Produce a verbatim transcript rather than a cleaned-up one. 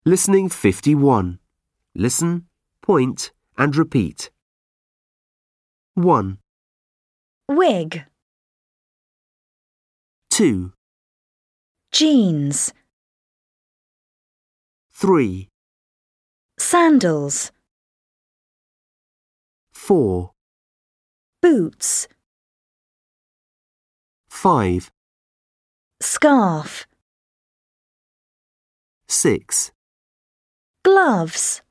Listening fifty-one. Listen, point and repeat. one, Wig, two, jeans, three, sandals, four, boots, five, scarf, six. gloves.